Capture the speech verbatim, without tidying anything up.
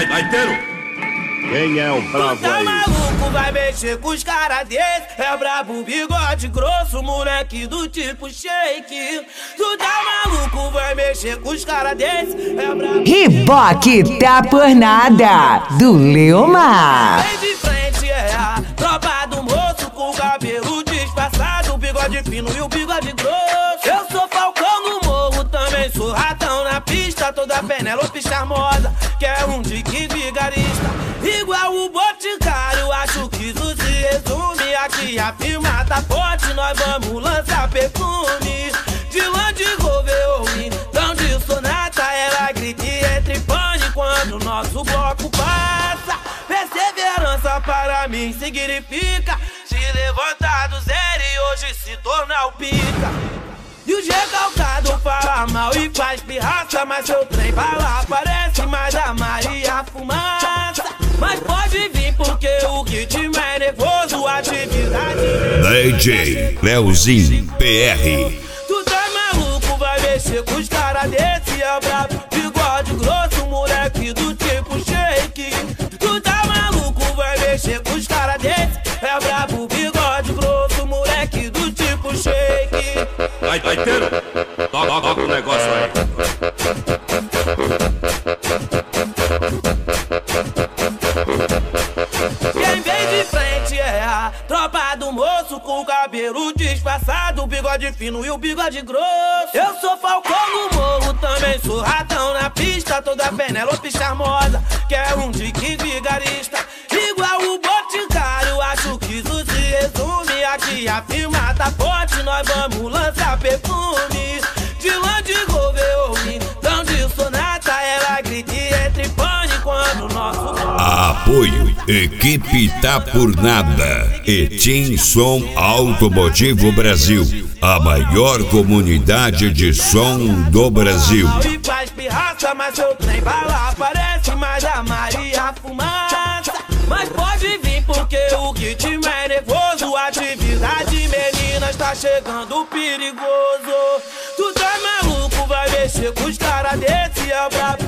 Vai, vai ter. Quem é o brabo tá aí? maluco, vai mexer com os caras desse. É brabo, bigode grosso, moleque do tipo shake. Tu tá maluco, vai mexer com os caras desse. É brabo. Riboc tá por nada, do Leomar. Vem de frente, é a tropa do moço com o cabelo disfarçado, o bigode fino e o bigode grosso. Eu sou Falcão no morro, também sou ratão na pista. Toda Penélope charmosa, que é um dique vigarista. Igual o Boticário, acho que isso se resume. Aqui a firma tá forte, nós vamos lançar perfume. De Land Rover ou então de sonata, ela grita e entra em pane quando o nosso bloco passa. Perseverança para mim significa se levantar do zero e hoje se tornar o pica. E o recalcado fala mal e faz pirraça, mas seu trem bala parece mais a Maria Fumaça. Mas pode vir porque o ritmo é nervoso, atividade. D J Leozinho P R. Tu tá maluco, vai mexer com os caras desse. É brabo, bigode grosso, moleque do tipo shake. Tu tá maluco, vai mexer com os caras desse. É brabo, bigode grosso, moleque do tipo shake. Vai, vai ter. Toca, toca o negócio aí. Quem vem de frente é a tropa do moço com o cabelo disfarçado, o bigode fino e o bigode grosso. Eu sou Falcão no morro, também sou ratão na pista. Toda Penélope charmosa, que é um dique vigarista. Igual o Boticário, acho que isso se resume. Aqui a firma tá forte, nós vamos lançar perfume. De Land Rover ou então de sonata, ela grita e entra em pane quando o nosso... Apoio Equipe Tá Por Nada e Team Som Automotivo Brasil, a maior comunidade de som do Brasil. E faz pirraça, mas seu trem bala parece mais a Maria Fumaça. Mas pode vir porque o ritmo é nervoso, atividade meninas tá chegando perigoso. Tu tá maluco, vai mexer com os caras desse, é brabo.